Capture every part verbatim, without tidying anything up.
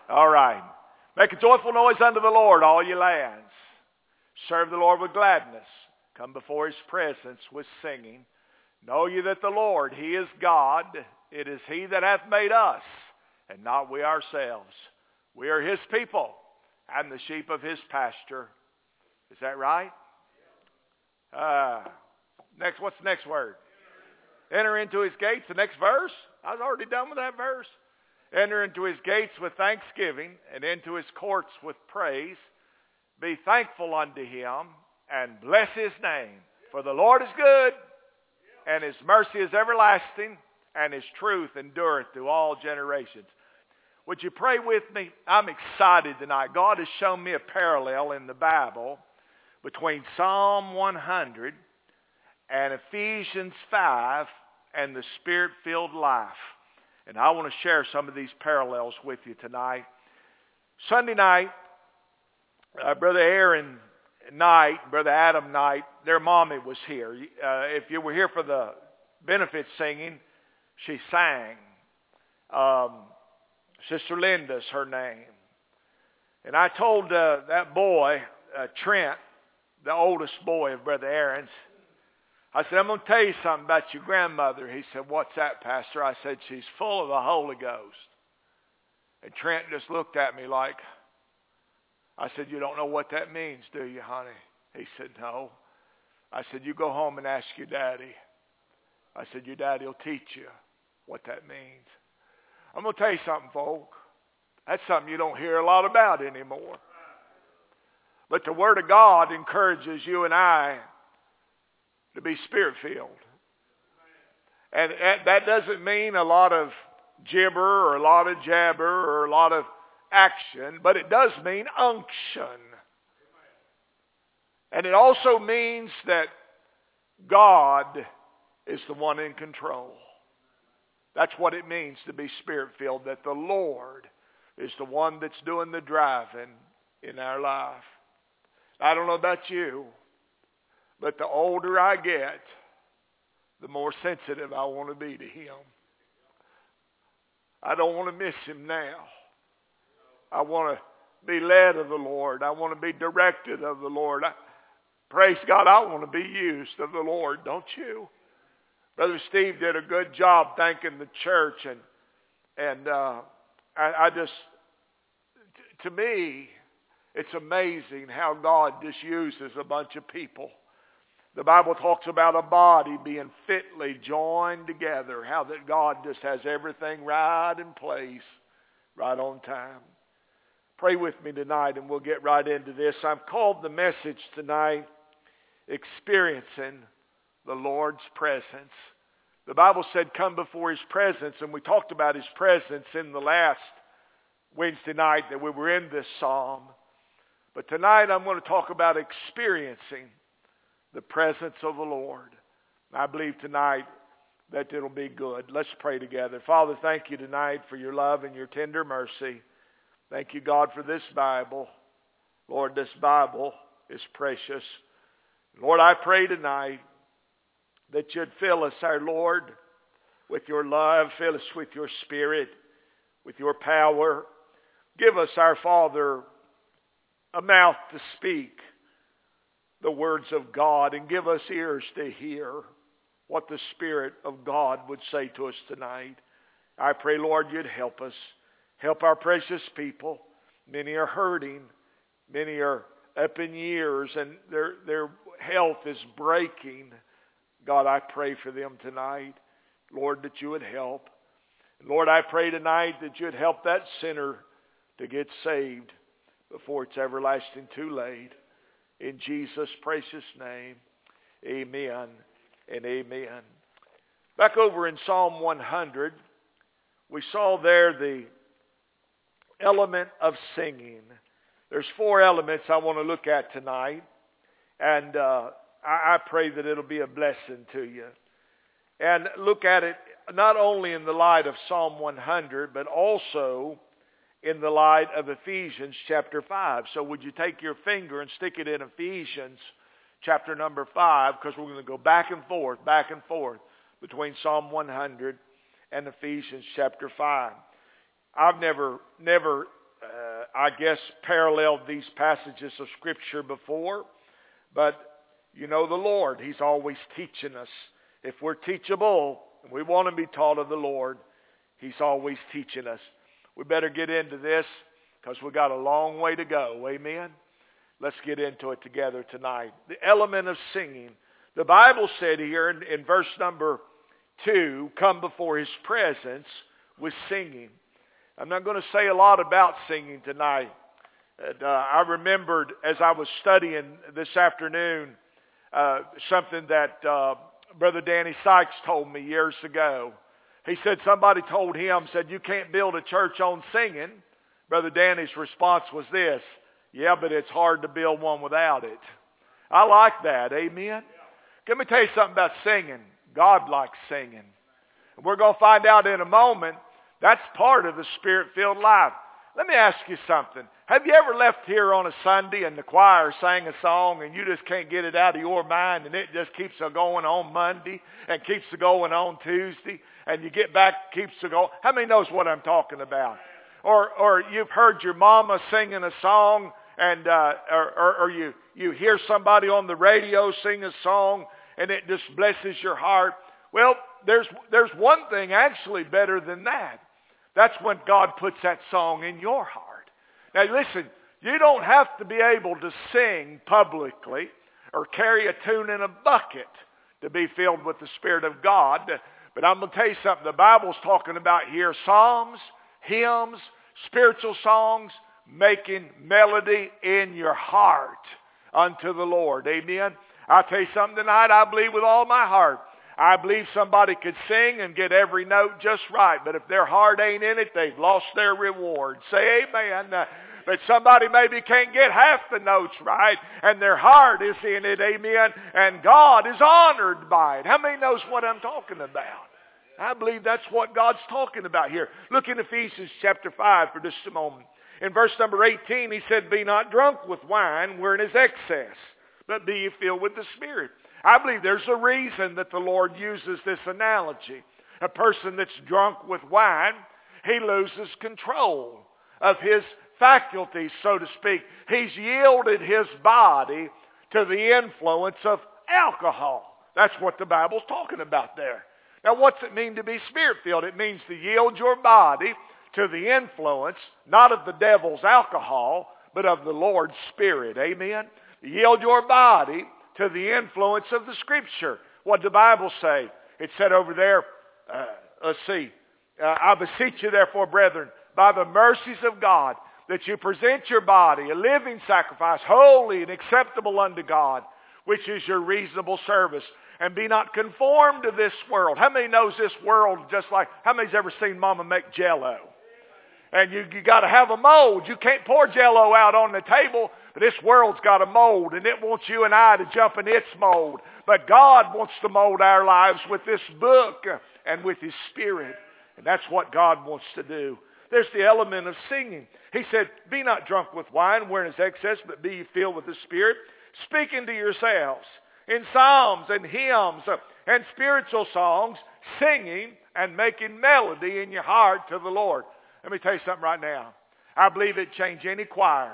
All right. Make a joyful noise unto the Lord, all ye lands. Serve the Lord with gladness. Come before his presence with singing. Know ye that the Lord, he is God. It is he that hath made us, and not we ourselves. We are his people, and the sheep of his pasture. Is that right? Uh, next, what's the next word? Enter into his gates. The next verse? I was already done with that verse. Enter into his gates with thanksgiving, and into his courts with praise. Be thankful unto him, and bless his name. For the Lord is good, and his mercy is everlasting, and his truth endureth through all generations. Would you pray with me? I'm excited tonight. God has shown me a parallel in the Bible between Psalm one hundred and Ephesians five and the Spirit-filled life. And I want to share some of these parallels with you tonight. Sunday night, uh, Brother Aaron Knight, Brother Adam Knight, their mommy was here. Uh, if you were here for the benefit singing, she sang. Um, Sister Linda's her name. And I told uh, that boy, uh, Trent, the oldest boy of Brother Aaron's, I said, I'm going to tell you something about your grandmother. He said, what's that, Pastor? I said, she's full of the Holy Ghost. And Trent just looked at me like, I said, you don't know what that means, do you, honey? He said, no. I said, you go home and ask your daddy. I said, your daddy will teach you what that means. I'm going to tell you something, folk. That's something you don't hear a lot about anymore. But the Word of God encourages you and I to be Spirit-filled. And that doesn't mean a lot of gibber or a lot of jabber or a lot of action, but it does mean unction. And it also means that God is the one in control. That's what it means to be Spirit-filled, that the Lord is the one that's doing the driving in our life. I don't know about you, but the older I get, the more sensitive I want to be to him. I don't want to miss him now. I want to be led of the Lord. I want to be directed of the Lord. I, praise God, I want to be used of the Lord, don't you? Brother Steve did a good job thanking the church, and and uh, I, I just, t- to me, it's amazing how God just uses a bunch of people. The Bible talks about a body being fitly joined together, how that God just has everything right in place, right on time. Pray with me tonight and we'll get right into this. I've called the message tonight, Experiencing the Lord's Presence. The Bible said come before his presence, and we talked about his presence in the last Wednesday night that we were in this psalm. But tonight I'm going to talk about experiencing the presence of the Lord. I believe tonight that it'll be good. Let's pray together. Father, thank you tonight for your love and your tender mercy. Thank you, God, for this Bible. Lord, this Bible is precious. Lord, I pray tonight that you'd fill us, our Lord, with your love. Fill us with your Spirit, with your power. Give us, our Father, a mouth to speak the words of God, and give us ears to hear what the Spirit of God would say to us tonight. I pray, Lord, you'd help us. Help our precious people. Many are hurting. Many are up in years, and their their health is breaking. God, I pray for them tonight. Lord, that you would help. Lord, I pray tonight that you'd help that sinner to get saved before it's everlasting too late. In Jesus' precious name, amen and amen. Back over in Psalm one hundred, we saw there the element of singing. There's four elements I want to look at tonight, and uh, I, I pray that it'll be a blessing to you. And look at it not only in the light of Psalm one hundred, but also in the light of Ephesians chapter five. So would you take your finger and stick it in Ephesians chapter number five, because we're going to go back and forth, back and forth between Psalm one hundred and Ephesians chapter five. I've never, never I guess, paralleled these passages of Scripture before. But you know the Lord, He's always teaching us. If we're teachable, and we want to be taught of the Lord, He's always teaching us. We better get into this because we've got a long way to go. Amen? Let's get into it together tonight. The element of singing. The Bible said here in, in verse number two, come before His presence with singing. I'm not going to say a lot about singing tonight. And, uh, I remembered as I was studying this afternoon uh, something that uh, Brother Danny Sykes told me years ago. He said somebody told him, said, you can't build a church on singing. Brother Danny's response was this, yeah, but it's hard to build one without it. I like that, amen? Let me tell you something about singing. God likes singing. We're going to find out in a moment, that's part of the Spirit-filled life. Let me ask you something. Have you ever left here on a Sunday and the choir sang a song and you just can't get it out of your mind and it just keeps a going on Monday and keeps a going on Tuesday and you get back, keeps a going? How many knows what I'm talking about? Or or you've heard your mama singing a song and uh, or, or, or you, you hear somebody on the radio sing a song and it just blesses your heart. Well, there's there's one thing actually better than that. That's when God puts that song in your heart. Now listen, you don't have to be able to sing publicly or carry a tune in a bucket to be filled with the Spirit of God. But I'm going to tell you something. The Bible's talking about here psalms, hymns, spiritual songs, making melody in your heart unto the Lord. Amen. I'll tell you something tonight, I believe with all my heart. I believe somebody could sing and get every note just right, but if their heart ain't in it, they've lost their reward. Say amen. Uh, but somebody maybe can't get half the notes right, and their heart is in it, amen, and God is honored by it. How many knows what I'm talking about? I believe that's what God's talking about here. Look in Ephesians chapter five for just a moment. In verse number eighteen, he said, be not drunk with wine wherein is excess, but be ye filled with the Spirit. I believe there's a reason that the Lord uses this analogy. A person that's drunk with wine, he loses control of his faculties, so to speak. He's yielded his body to the influence of alcohol. That's what the Bible's talking about there. Now, what's it mean to be Spirit-filled? It means to yield your body to the influence, not of the devil's alcohol, but of the Lord's Spirit. Amen? Yield your body to the influence of the Scripture. What did the Bible say? It said over there, uh, let's see, uh, I beseech you therefore, brethren, by the mercies of God, that you present your body a living sacrifice, holy and acceptable unto God, which is your reasonable service. And be not conformed to this world. How many knows this world just like, how many's ever seen Mama make Jell-O? And you, you got to have a mold. You can't pour Jell-O out on the table. But this world's got a mold, and it wants you and I to jump in its mold. But God wants to mold our lives with this book and with His Spirit. And that's what God wants to do. There's the element of singing. He said, be not drunk with wine wherein is excess, but be ye filled with the Spirit, speaking to yourselves in psalms and hymns and spiritual songs, singing and making melody in your heart to the Lord. Let me tell you something right now. I believe it'd change any choir.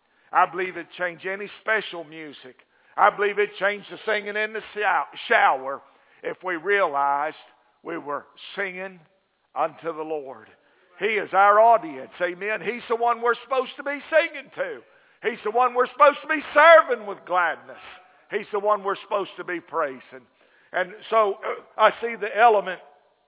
I believe it'd change any special music. I believe it'd change the singing in the shower if we realized we were singing unto the Lord. He is our audience, amen. He's the one we're supposed to be singing to. He's the one we're supposed to be serving with gladness. He's the one we're supposed to be praising. And so uh, I see the element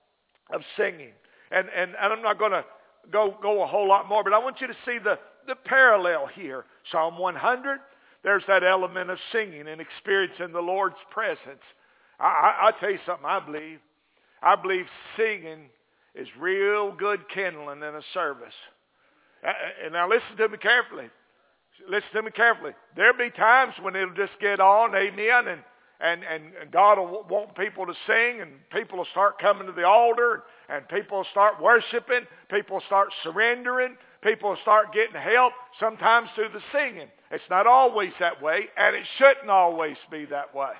of singing. And, and, and I'm not going to go, go a whole lot more, but I want you to see the The parallel here. Psalm one hundred, there's that element of singing and experiencing the Lord's presence. I, I, I tell you something I believe. I believe singing is real good kindling in a service. And now listen to me carefully. Listen to me carefully. There'll be times when it'll just get on, amen, and, and, and God will want people to sing, and people will start coming to the altar, and people will start worshiping, people will start surrendering, people will start getting help, sometimes through the singing. It's not always that way, and it shouldn't always be that way.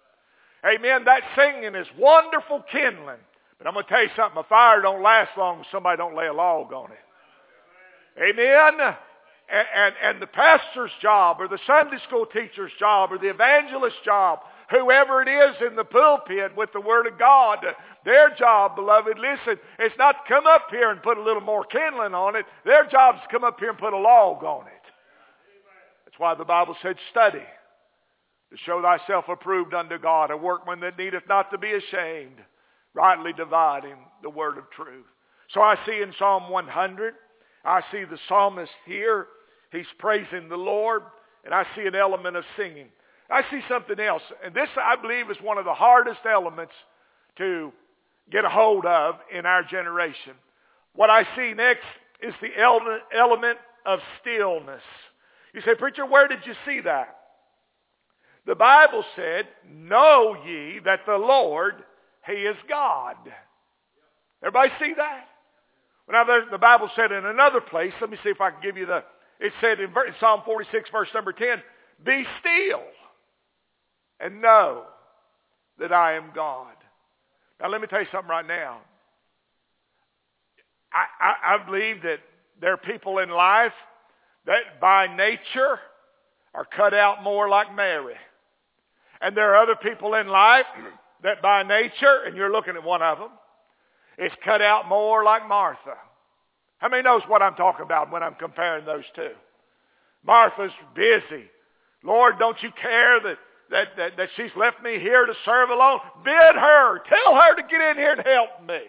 Amen. That singing is wonderful kindling. But I'm going to tell you something. A fire don't last long if somebody don't lay a log on it. Amen. And, and, and the pastor's job, or the Sunday school teacher's job, or the evangelist's job, whoever it is in the pulpit with the Word of God, their job, beloved, listen, it's not to come up here and put a little more kindling on it. Their job is to come up here and put a log on it. That's why the Bible said, study to show thyself approved unto God, a workman that needeth not to be ashamed, rightly dividing the word of truth. So I see in Psalm one hundred, I see the psalmist here. He's praising the Lord, and I see an element of singing. I see something else, and this, I believe, is one of the hardest elements to get a hold of in our generation. What I see next is the element of stillness. You say, preacher, where did you see that? The Bible said, know ye that the Lord, He is God. Everybody see that? Now, the Bible said in another place, let me see if I can give you the, it said in Psalm forty-six, verse number ten, be still and know that I am God. Now, let me tell you something right now. I, I, I believe that there are people in life that by nature are cut out more like Mary. And there are other people in life that by nature, and you're looking at one of them, is cut out more like Martha. How many knows what I'm talking about when I'm comparing those two? Martha's busy. Lord, don't you care that, that, that, that she's left me here to serve alone? Bid her. Tell her to get in here and help me.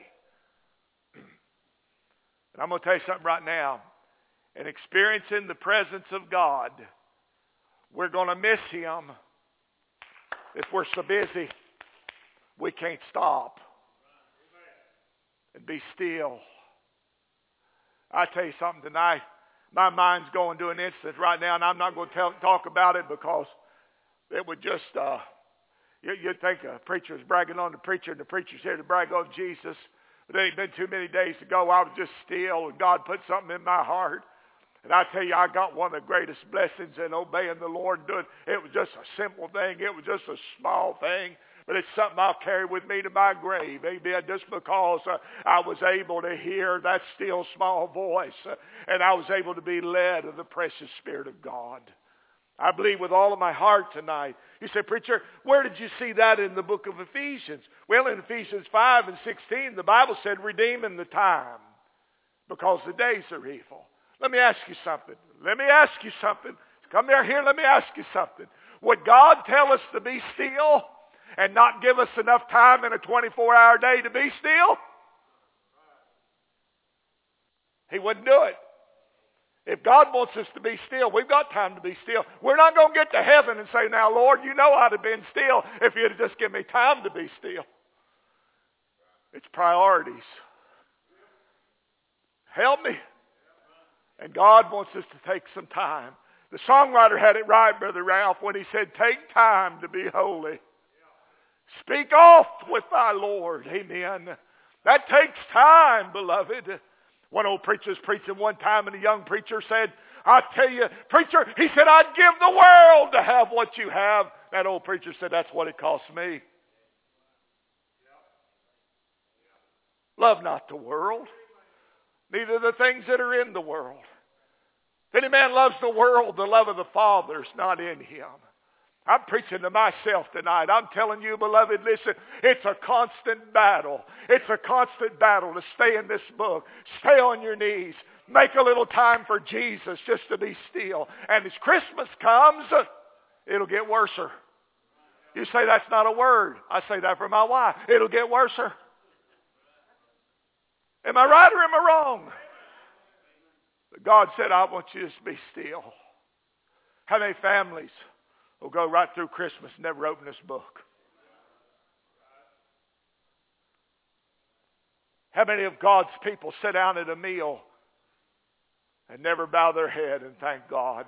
And I'm going to tell you something right now. In experiencing the presence of God, we're going to miss Him if we're so busy we can't stop and be still. I tell you something tonight. My mind's going to an instance right now, and I'm not going to tell, talk about it because it would just, uh, you, you'd think a preacher is bragging on the preacher, and the preacher's here to brag on Jesus. But it ain't been too many days ago. I was just still, and God put something in my heart. And I tell you, I got one of the greatest blessings in obeying the Lord and doing. It was just a simple thing. It was just a small thing. But it's something I'll carry with me to my grave. Amen. Just because uh, I was able to hear that still small voice. Uh, and I was able to be led of the precious Spirit of God. I believe with all of my heart tonight. You say, preacher, where did you see that in the book of Ephesians? Well, in Ephesians five and sixteen, the Bible said, redeeming the time because the days are evil. Let me ask you something. Let me ask you something. Come down here, let me ask you something. Would God tell us to be still and not give us enough time in a twenty-four hour day to be still? He wouldn't do it. If God wants us to be still, we've got time to be still. We're not going to get to heaven and say, now, Lord, you know I'd have been still if you'd have just given me time to be still. It's priorities. Help me. And God wants us to take some time. The songwriter had it right, Brother Ralph, when he said, take time to be holy. Speak oft with thy Lord. Amen. That takes time, beloved. One old preacher was preaching one time, and a young preacher said, I tell you, preacher, he said, I'd give the world to have what you have. That old preacher said, that's what it cost me. Love not the world, neither the things that are in the world. If any man loves the world, the love of the Father is not in him. I'm preaching to myself tonight. I'm telling you, beloved, listen, it's a constant battle. It's a constant battle to stay in this book. Stay on your knees. Make a little time for Jesus just to be still. And as Christmas comes, it'll get worser. You say that's not a word. I say that for my wife. It'll get worser. Am I right or am I wrong? But God said, I want you to be still. How many families will go right through Christmas and never open this book? How many of God's people sit down at a meal and never bow their head and thank God?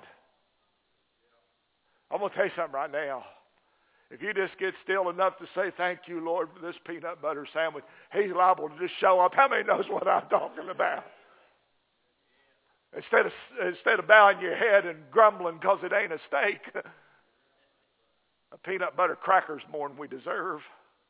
I'm going to tell you something right now. If you just get still enough to say, thank you, Lord, for this peanut butter sandwich, He's liable to just show up. How many knows what I'm talking about? Instead of, instead of bowing your head and grumbling because it ain't a steak, a peanut butter cracker's more than we deserve.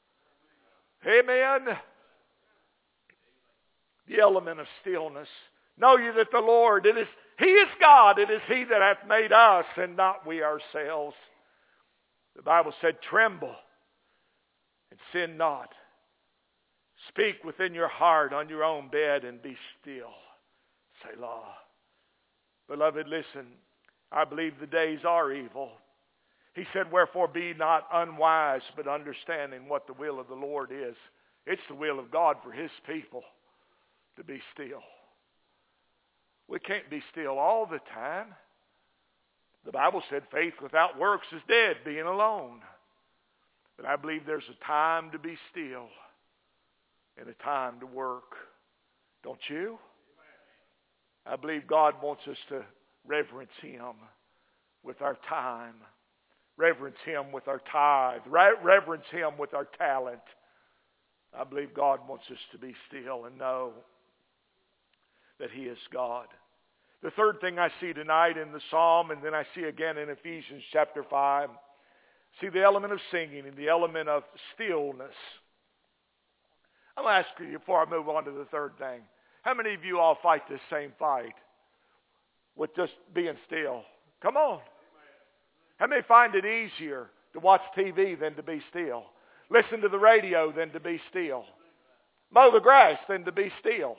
Amen. The element of stillness. Know ye that the Lord, it is He is God, it is He that hath made us, and not we ourselves. The Bible said, tremble and sin not. Speak within your heart on your own bed and be still. Selah. Beloved, listen, I believe the days are evil. He said, wherefore be not unwise, but understanding what the will of the Lord is. It's the will of God for His people to be still. We can't be still all the time. The Bible said faith without works is dead, being alone. But I believe there's a time to be still and a time to work. Don't you? I believe God wants us to reverence Him with our time. Reverence Him with our tithe. Reverence Him with our talent. I believe God wants us to be still and know that He is God. The third thing I see tonight in the Psalm, and then I see again in Ephesians chapter five, see the element of singing and the element of stillness. I'm going to ask you before I move on to the third thing, how many of you all fight this same fight with just being still? Come on. How many find it easier to watch T V than to be still? Listen to the radio than to be still? Mow the grass than to be still?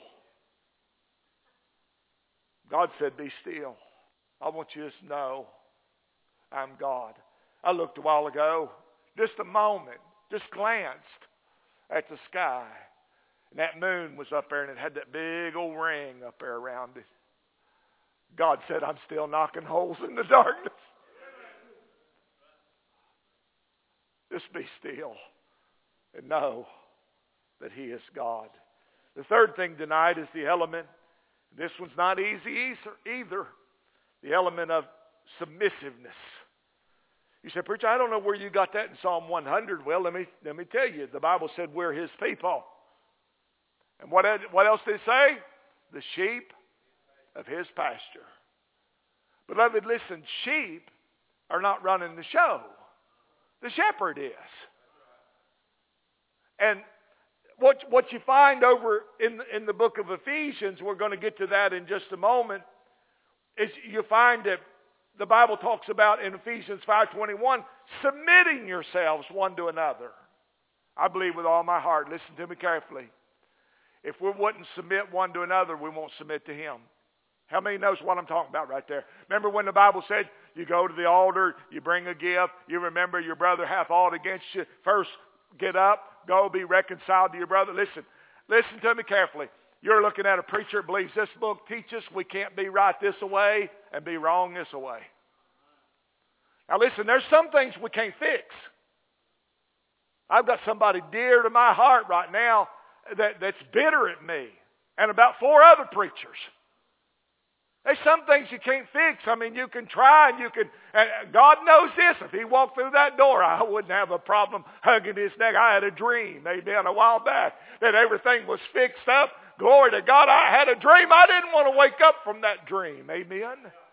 God said, be still. I want you to know I'm God. I looked a while ago, just a moment, just glanced at the sky. And that moon was up there and it had that big old ring up there around it. God said, I'm still knocking holes in the darkness. Just be still and know that He is God. The third thing tonight is the element. This one's not easy either. The element of submissiveness. You say, preacher, I don't know where you got that in Psalm one hundred. Well, let me let me tell you. The Bible said we're His people. And what, what else did it say? The sheep of His pasture. Beloved, listen, sheep are not running the show. The shepherd is. And what, what you find over in, in the book of Ephesians, we're going to get to that in just a moment, is you find that the Bible talks about in Ephesians five twenty-one, submitting yourselves one to another. I believe with all my heart, listen to me carefully. If we wouldn't submit one to another, we won't submit to Him. How many knows what I'm talking about right there? Remember when the Bible said, you go to the altar, you bring a gift, you remember your brother hath aught against you. First, get up, go be reconciled to your brother. Listen, listen to me carefully. You're looking at a preacher that believes this book teaches we can't be right this way and be wrong this way. Now listen, there's some things we can't fix. I've got somebody dear to my heart right now that, that's bitter at me and about four other preachers. There's some things you can't fix. I mean, you can try and you can, and God knows this. If He walked through that door, I wouldn't have a problem hugging His neck. I had a dream, amen, a while back that everything was fixed up. Glory to God, I had a dream. I didn't want to wake up from that dream, amen.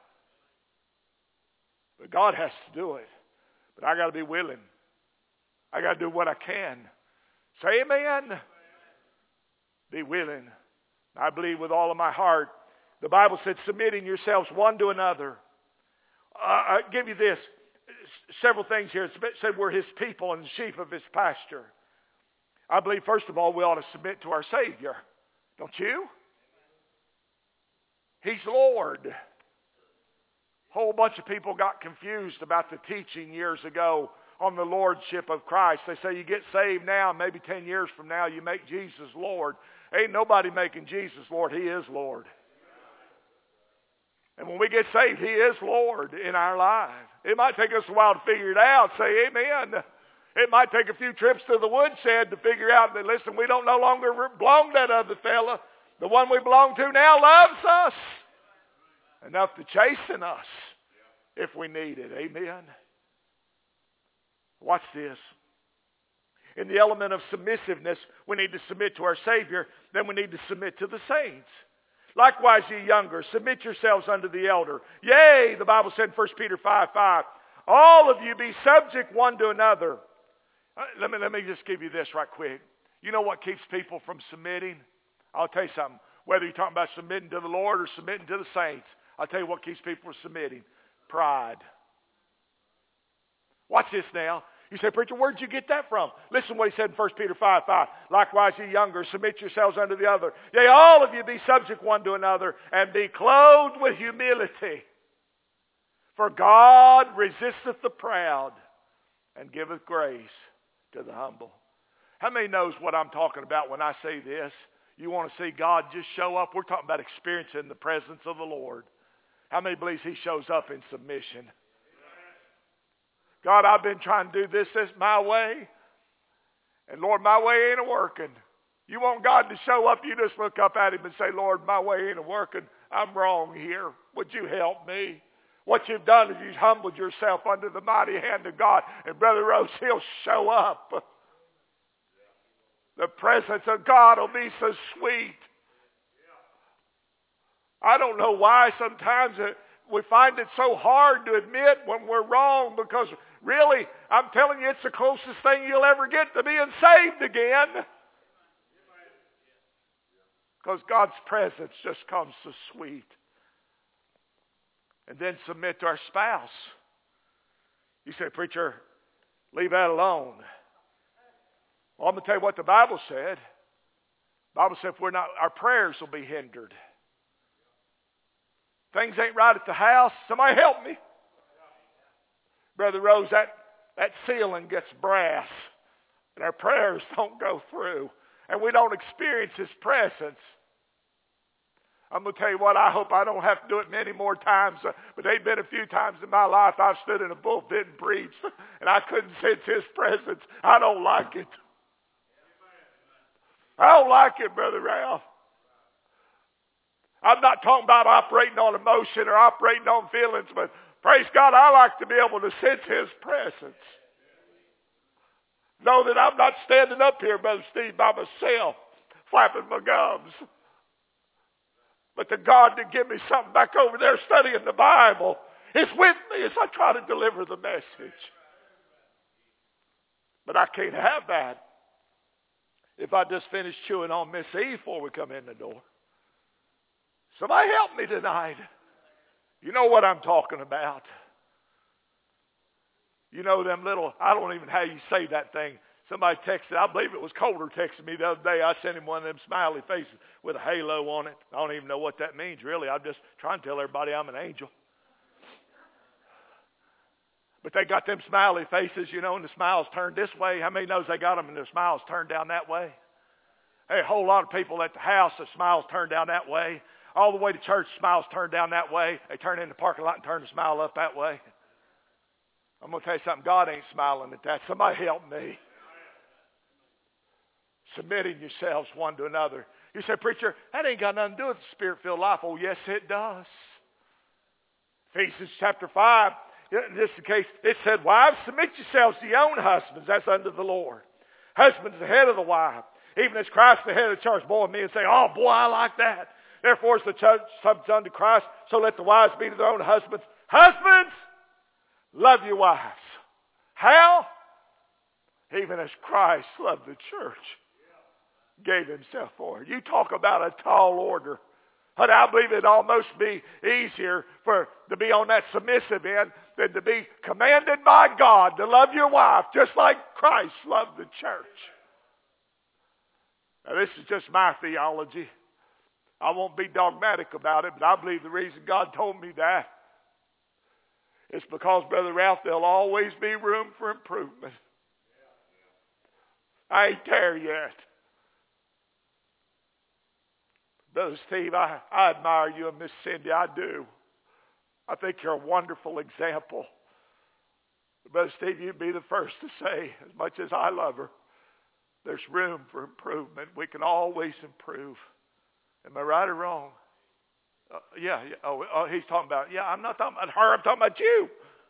But God has to do it. But I got to be willing. I got to do what I can. Say amen. Be willing. I believe with all of my heart. The Bible said, submitting yourselves one to another. Uh, I'll give you this. Several things here. It said we're His people and the sheep of His pasture. I believe, first of all, we ought to submit to our Savior. Don't you? He's Lord. A whole bunch of people got confused about the teaching years ago on the Lordship of Christ. They say you get saved now, maybe ten years from now you make Jesus Lord. Ain't nobody making Jesus Lord. He is Lord. And when we get saved, He is Lord in our life. It might take us a while to figure it out. Say amen. It might take a few trips to the woodshed to figure out that, listen, we don't no longer belong to that other fella. The one we belong to now loves us enough to chasten us if we need it. Amen. Watch this. In the element of submissiveness, we need to submit to our Savior. Then we need to submit to the saints. Likewise, ye younger, submit yourselves unto the elder. Yea, the Bible said in First Peter five five, all of you be subject one to another. Uh, let me, let me just give you this right quick. You know what keeps people from submitting? I'll tell you something. Whether you're talking about submitting to the Lord or submitting to the saints, I'll tell you what keeps people from submitting. Pride. Watch this now. You say, preacher, where'd you get that from? Listen to what he said in First Peter five five. Likewise, ye younger, submit yourselves unto the other. Yea, all of you be subject one to another, and be clothed with humility. For God resisteth the proud, and giveth grace to the humble. How many knows what I'm talking about when I say this? You want to see God just show up? We're talking about experiencing the presence of the Lord. How many believes he shows up in submission? God, I've been trying to do this, this my way. And Lord, my way ain't a-working. You want God to show up, you just look up at him and say, Lord, my way ain't a-working. I'm wrong here. Would you help me? What you've done is you've humbled yourself under the mighty hand of God. And Brother Rose, he'll show up. The presence of God will be so sweet. I don't know why sometimes we find it so hard to admit when we're wrong, because really, I'm telling you, it's the closest thing you'll ever get to being saved again. Because God's presence just comes so sweet. And then submit to our spouse. You say, preacher, leave that alone. Well, I'm going to tell you what the Bible said. The Bible said if we're not, our prayers will be hindered. Things ain't right at the house. Somebody help me. Brother Rose, that, that ceiling gets brass. And our prayers don't go through. And we don't experience his presence. I'm going to tell you what, I hope I don't have to do it many more times. Uh, but there've been a few times in my life I've stood in a pulpit and preached. And I couldn't sense his presence. I don't like it. I don't like it, Brother Ralph. I'm not talking about operating on emotion or operating on feelings, but praise God, I like to be able to sense his presence. Know that I'm not standing up here, Brother Steve, by myself, flapping my gums. But the God that give me something back over there studying the Bible is with me as I try to deliver the message. But I can't have that if I just finish chewing on Miss Eve before we come in the door. Somebody help me tonight. You know what I'm talking about. You know them little, I don't even know how you say that thing. Somebody texted, I believe it was Colder texted me the other day. I sent him one of them smiley faces with a halo on it. I don't even know what that means, really. I'm just trying to tell everybody I'm an angel. But they got them smiley faces, you know, and the smiles turned this way. How many knows they got them and their smiles turned down that way? Hey, a whole lot of people at the house, the smiles turned down that way. All the way to church, smiles turned down that way. They turn in the parking lot and turn the smile up that way. I'm going to tell you something. God ain't smiling at that. Somebody help me. Submitting yourselves one to another. You say, preacher, that ain't got nothing to do with the Spirit-filled life. Oh, yes, it does. Ephesians chapter five, in this case, it said, wives, submit yourselves to your own husbands. That's unto the Lord. Husbands, the head of the wife. Even as Christ, the head of the church. Boy, me and say, oh, boy, I like that. Therefore, as the church subject unto Christ, so let the wives be to their own husbands. Husbands, love your wives. How? Even as Christ loved the church, gave himself for her. You talk about a tall order. But I believe it'd almost be easier for to be on that submissive end than to be commanded by God to love your wife just like Christ loved the church. Now, this is just my theology. I won't be dogmatic about it, but I believe the reason God told me that is because, Brother Ralph, there'll always be room for improvement. I ain't there yet. Brother Steve, I, I admire you and Miss Cindy. I do. I think you're a wonderful example. Brother Steve, you'd be the first to say, as much as I love her, there's room for improvement. We can always improve. Am I right or wrong? Uh, yeah. yeah. Oh, oh, he's talking about, yeah, I'm not talking about her. I'm talking about you.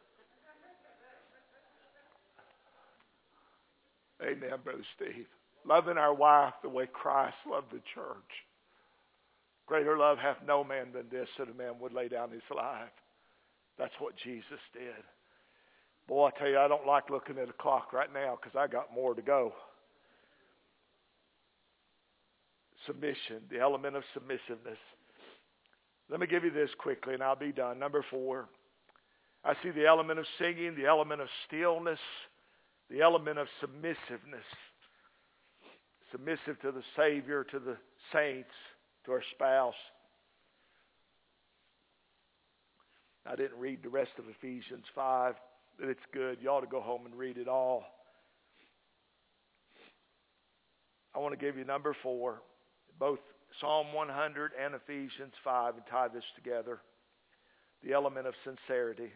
Amen, Brother Steve. Loving our wife the way Christ loved the church. Greater love hath no man than this, that a man would lay down his life. That's what Jesus did. Boy, I tell you, I don't like looking at a clock right now because I got more to go. submission, the element of submissiveness. Let me give you this quickly and I'll be done. Number four, I see the element of singing, the element of stillness, the element of submissiveness. Submissive to the Savior, to the saints, to our spouse. I didn't read the rest of Ephesians five, but it's good. You ought to go home and read it all. I want to give you number four, both Psalm one hundred and Ephesians five, and tie this together. The element of sincerity.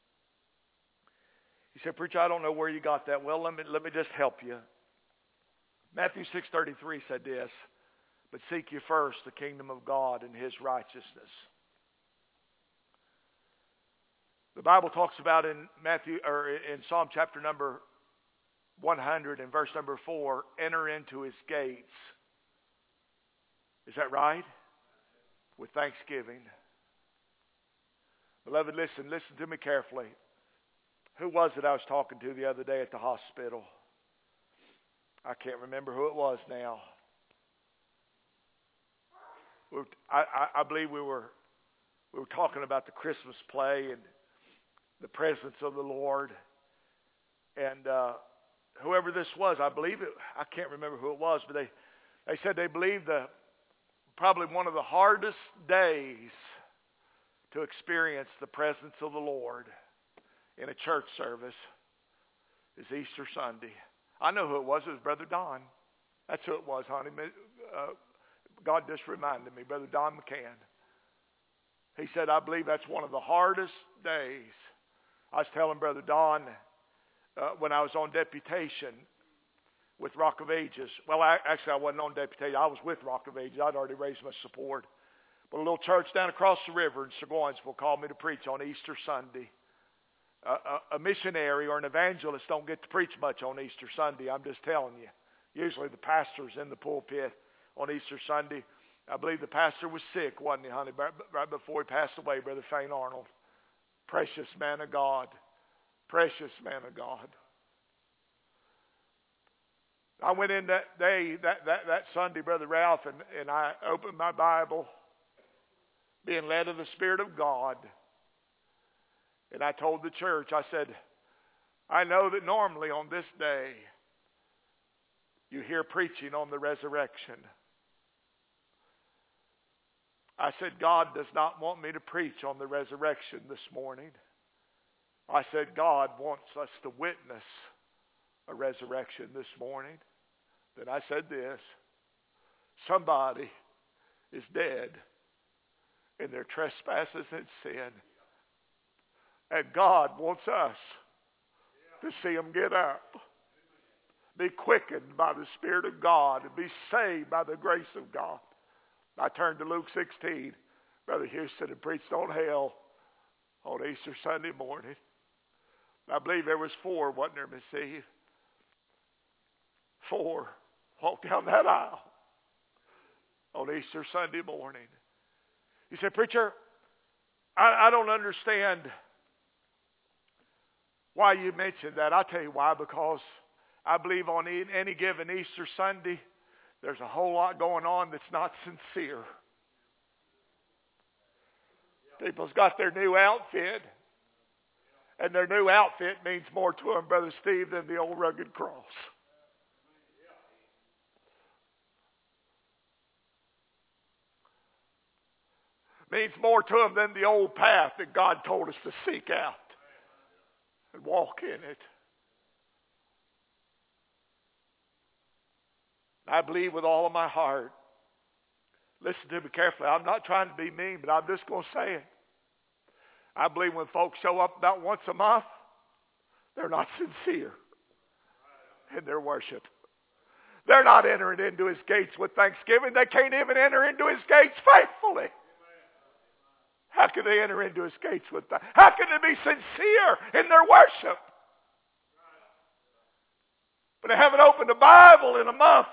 He said, preacher, I don't know where you got that. Well, let me, let me just help you. Matthew six thirty-three said this, but seek ye first the kingdom of God and His righteousness. The Bible talks about in Matthew or in Psalm chapter number one hundred and verse number four, enter into His gates. Is that right? With thanksgiving. Beloved, listen, listen to me carefully. Who was it I was talking to the other day at the hospital? I can't remember who it was now. I, I, I believe we were we were talking about the Christmas play and the presence of the Lord. And uh, whoever this was, I believe it, I can't remember who it was, but they, they said they believed the probably one of the hardest days to experience the presence of the Lord in a church service is Easter Sunday. I know who it was. It was Brother Don. That's who it was, honey. Uh, God just reminded me, Brother Don McCann. He said, I believe that's one of the hardest days. I was telling Brother Don uh, when I was on deputation with Rock of Ages. Well, I, actually, I wasn't on deputation. I was with Rock of Ages. I'd already raised my support. But a little church down across the river in Seguinsville called me to preach on Easter Sunday. Uh, a, a missionary or an evangelist don't get to preach much on Easter Sunday. I'm just telling you. Usually the pastor's in the pulpit on Easter Sunday. I believe the pastor was sick, wasn't he, honey? Right before he passed away, Brother Fane Arnold. Precious man of God. Precious man of God. I went in that day, that, that, that Sunday, Brother Ralph, and, and I opened my Bible, being led of the Spirit of God. And I told the church, I said, I know that normally on this day, you hear preaching on the resurrection. I said, God does not want me to preach on the resurrection this morning. I said, God wants us to witness a resurrection this morning. Then I said this, somebody is dead in their trespasses and sin. And God wants us to see them get up, be quickened by the Spirit of God, and be saved by the grace of God. I turned to Luke sixteen. Brother Houston had preached on hell on Easter Sunday morning. I believe there was four, wasn't there, Miss Eve? Four walked down that aisle on Easter Sunday morning. You say, preacher, I, I don't understand why you mentioned that. I'll tell you why, because I believe on any given Easter Sunday, there's a whole lot going on that's not sincere. People's got their new outfit, and their new outfit means more to them, Brother Steve, than the old rugged cross. Means more to them than the old path that God told us to seek out and walk in it. I believe with all of my heart. Listen to me carefully. I'm not trying to be mean, but I'm just going to say it. I believe when folks show up about once a month, they're not sincere in their worship. They're not entering into His gates with thanksgiving. They can't even enter into His gates faithfully. How can they enter into His gates with that? How can they be sincere in their worship? But they haven't opened the Bible in a month.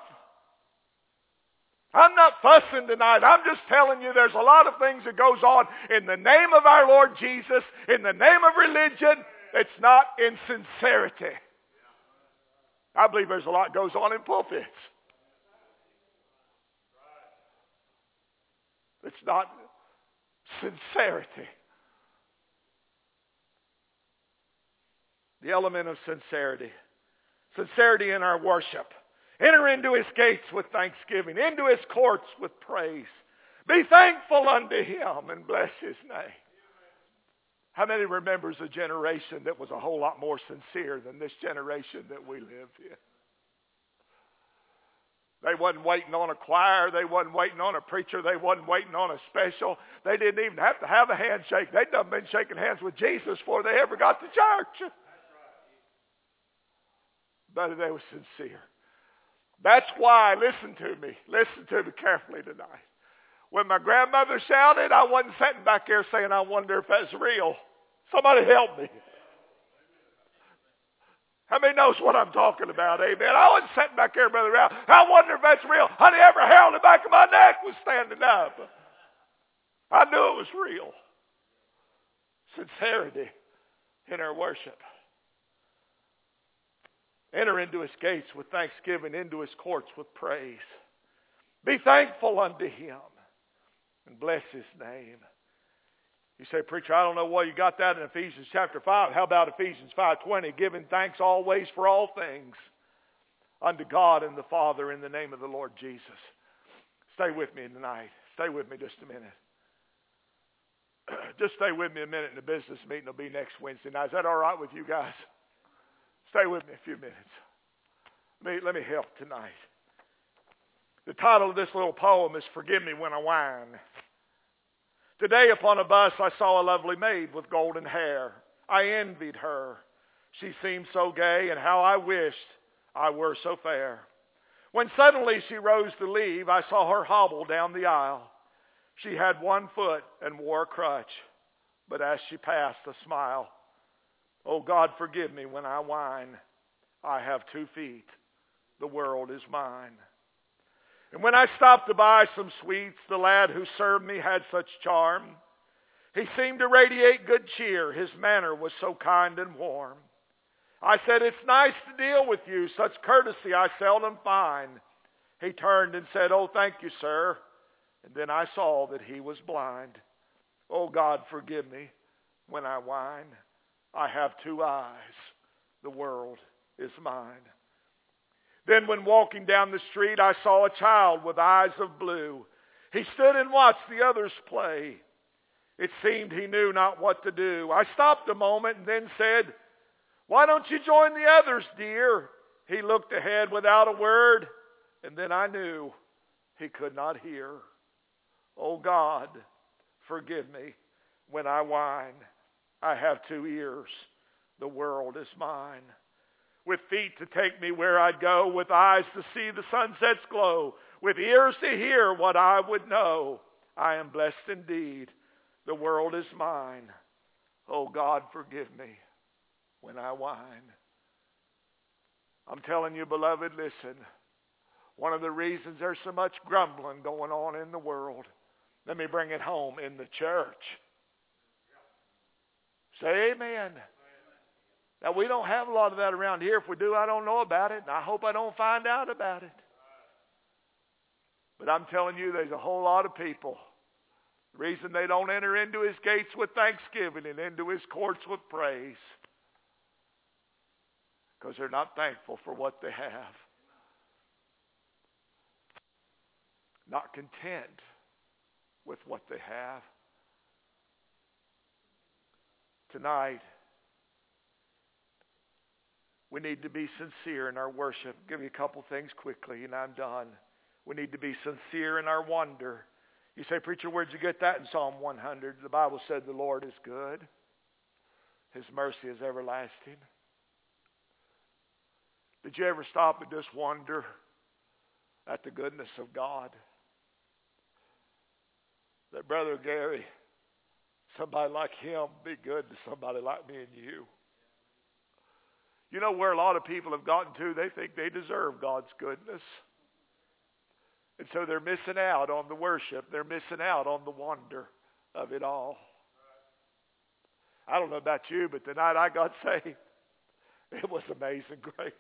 I'm not fussing tonight. I'm just telling you there's a lot of things that goes on in the name of our Lord Jesus, in the name of religion. It's not in sincerity. I believe there's a lot goes on in pulpits. It's not sincerity. The element of sincerity. Sincerity in our worship. Enter into his gates with thanksgiving, into his courts with praise. Be thankful unto him and bless his name. How many remembers a generation that was a whole lot more sincere than this generation that we live in? They wasn't waiting on a choir. They wasn't waiting on a preacher. They wasn't waiting on a special. They didn't even have to have a handshake. They'd done been shaking hands with Jesus before they ever got to church. But they were sincere. That's why, listen to me. Listen to me carefully tonight. When my grandmother shouted, I wasn't sitting back there saying, I wonder if that's real. Somebody help me. How many knows what I'm talking about? Amen. I wasn't sitting back there, Brother Ralph. I wonder if that's real. Honey, every hair on the back of my neck was standing up. I knew it was real. Sincerity in our worship. Enter into his gates with thanksgiving, into his courts with praise. Be thankful unto him and bless his name. You say, preacher, I don't know why you got that in Ephesians chapter five. How about Ephesians five twenty? Giving thanks always for all things unto God and the Father in the name of the Lord Jesus. Stay with me tonight. Stay with me just a minute. Just stay with me a minute, and the business meeting will be next Wednesday night. Is that all right with you guys? Stay with me a few minutes. Let me, let me help tonight. The title of this little poem is Forgive Me When I Whine. Today upon a bus I saw a lovely maid with golden hair. I envied her. She seemed so gay, and how I wished I were so fair. When suddenly she rose to leave, I saw her hobble down the aisle. She had one foot and wore a crutch, but as she passed, a smile. Oh, God, forgive me when I whine. I have two feet. The world is mine. And when I stopped to buy some sweets, the lad who served me had such charm. He seemed to radiate good cheer. His manner was so kind and warm. I said, it's nice to deal with you. Such courtesy I seldom find. He turned and said, oh, thank you, sir. And then I saw that he was blind. Oh, God, forgive me when I whine. I have two eyes. The world is mine. Then when walking down the street, I saw a child with eyes of blue. He stood and watched the others play. It seemed he knew not what to do. I stopped a moment and then said, why don't you join the others, dear? He looked ahead without a word, and then I knew he could not hear. Oh God, forgive me when I whine. I have two ears. The world is mine. With feet to take me where I'd go, with eyes to see the sunset's glow, with ears to hear what I would know. I am blessed indeed. The world is mine. Oh God, forgive me when I whine. I'm telling you, beloved, listen. One of the reasons there's so much grumbling going on in the world, let me bring it home, in the church. Say amen. Now, we don't have a lot of that around here. If we do, I don't know about it, and I hope I don't find out about it. But I'm telling you, there's a whole lot of people. The reason they don't enter into his gates with thanksgiving and into his courts with praise, because they're not thankful for what they have. Not content with what they have. Tonight, we need to be sincere in our worship. I'll give you a couple things quickly, and I'm done. We need to be sincere in our wonder. You say, preacher, where'd you get that in Psalm one hundred? The Bible said the Lord is good. His mercy is everlasting. Did you ever stop and just wonder at the goodness of God? That Brother Gary, somebody like him, be good to somebody like me and you. You know where a lot of people have gotten to? They think they deserve God's goodness. And so they're missing out on the worship. They're missing out on the wonder of it all. I don't know about you, but the night I got saved, it was amazing grace.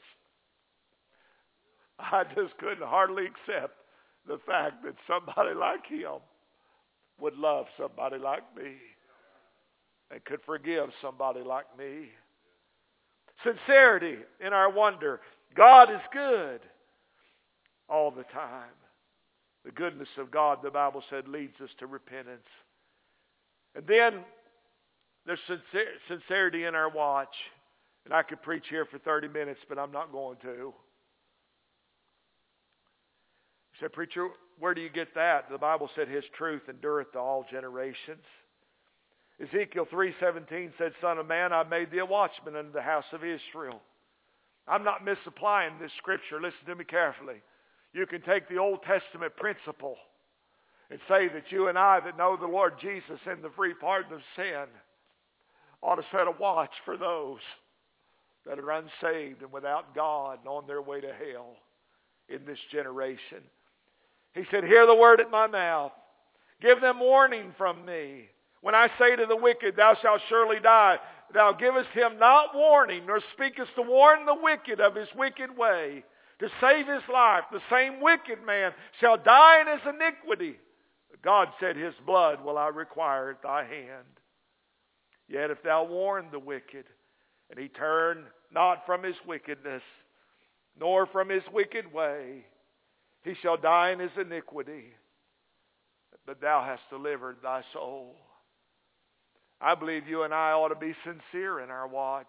I just couldn't hardly accept the fact that somebody like him would love somebody like me and could forgive somebody like me. Sincerity in our wonder. God is good all the time. The goodness of God, the Bible said, leads us to repentance. And then there's sincerity in our watch. And I could preach here for thirty minutes, but I'm not going to. You say, preacher, where do you get that? The Bible said his truth endureth to all generations. Ezekiel three seventeen said, Son of man, I made thee a watchman unto the house of Israel. I'm not misapplying this scripture. Listen to me carefully. You can take the Old Testament principle and say that you and I that know the Lord Jesus and the free pardon of sin ought to set a watch for those that are unsaved and without God and on their way to hell in this generation. He said, hear the word at my mouth. Give them warning from me. When I say to the wicked, thou shalt surely die, thou givest him not warning, nor speakest to warn the wicked of his wicked way, to save his life. The same wicked man shall die in his iniquity. God said, his blood will I require at thy hand. Yet if thou warn the wicked, and he turn not from his wickedness, nor from his wicked way, he shall die in his iniquity, but thou hast delivered thy soul. I believe you and I ought to be sincere in our watch.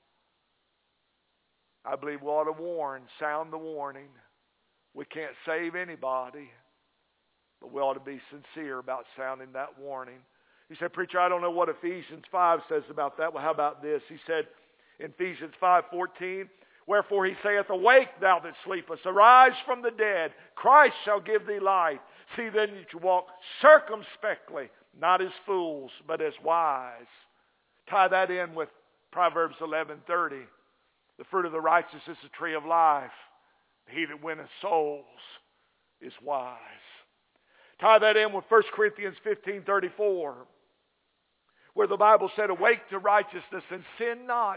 I believe we ought to warn, sound the warning. We can't save anybody, but we ought to be sincere about sounding that warning. He said, preacher, I don't know what Ephesians five says about that. Well, how about this? He said in Ephesians five fourteen, wherefore he saith, awake thou that sleepest, arise from the dead, Christ shall give thee light. See then that you walk circumspectly, not as fools, but as wise. Tie that in with Proverbs eleven thirty. The fruit of the righteous is the tree of life. He that winneth souls is wise. Tie that in with First Corinthians fifteen thirty-four, where the Bible said, awake to righteousness and sin not.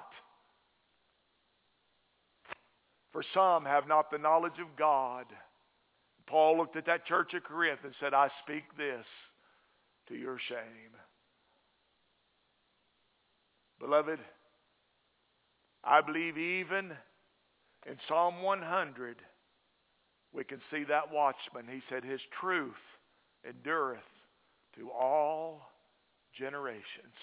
For some have not the knowledge of God. Paul looked at that church of Corinth and said, I speak this to your shame. Beloved, I believe even in Psalm one hundred, we can see that watchman. He said, his truth endureth to all generations.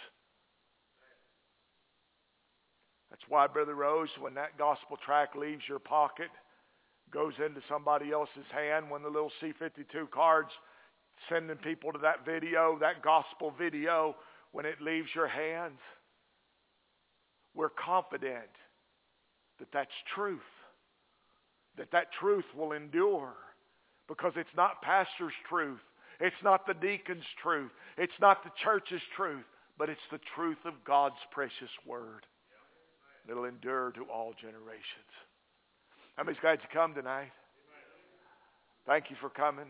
That's why, Brother Rose, when that gospel tract leaves your pocket, goes into somebody else's hand, when the little C fifty-two cards sending people to that video, that gospel video, when it leaves your hands, we're confident that that's truth. That that truth will endure. Because it's not pastor's truth. It's not the deacon's truth. It's not the church's truth. But it's the truth of God's precious word. It'll endure to all generations. How many's glad you come tonight? Thank you for coming.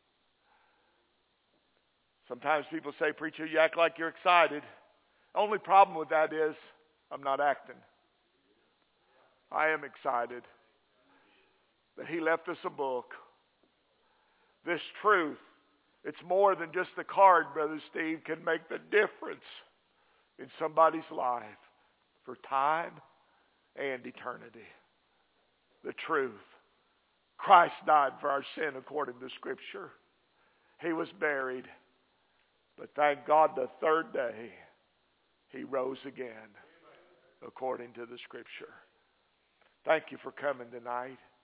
Sometimes people say, preacher, you act like you're excited. Only problem with that is I'm not acting. I am excited that he left us a book. This truth, it's more than just the card, Brother Steve, can make the difference in somebody's life for time and eternity. The truth. Christ died for our sin according to Scripture. He was buried. But thank God the third day he rose again according to the Scripture. Thank you for coming tonight.